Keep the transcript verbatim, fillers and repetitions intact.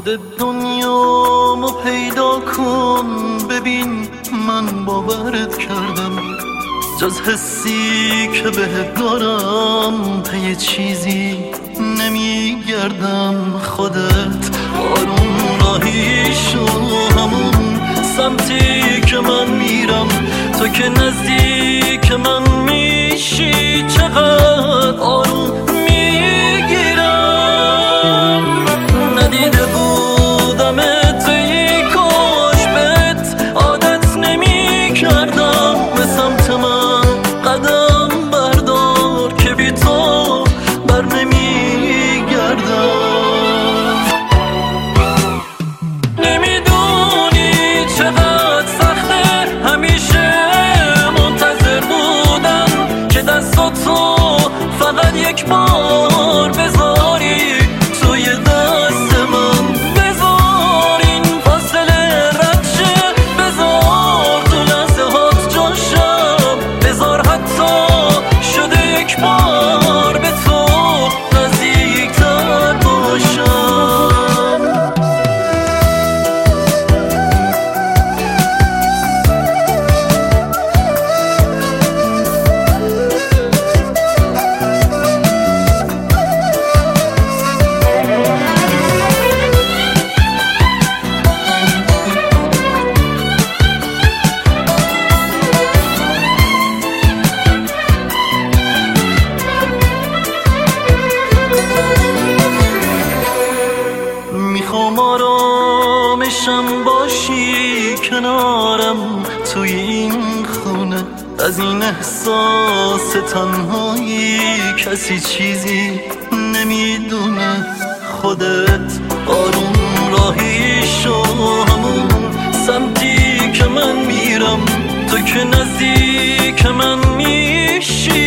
خودت دنیامو پیدا کن، ببین من باورت کردم، جز حسی که بهت دارم پی چیزی نمیگردم. خودت آروم راهی شو، همون سمتی که من میرم، تو که نزدیک من میشی چقدر آروم میگیرم. ندیده بودمت ای کاش بهت عادت نمی کردم، به سمت من قدم بردار که بی تو بر نمی گردم. نمیدونی چقدر سخته همیشه منتظر بودم که دستاتو فقط یک بار بذاری توی دست من، بذار این فاصله رد شه، بذار تو لحظه هات جاشم، بذار حتی شده یک بار به تو نزدیکتر باشم. میخوام آرامشم باشی کنارم توی این خونه، از این احساس تنهایی کسی چیزی نمیدونه. خودت آروم راهی شو، همون سمتی که من میرم، تو که نزدیک من میشی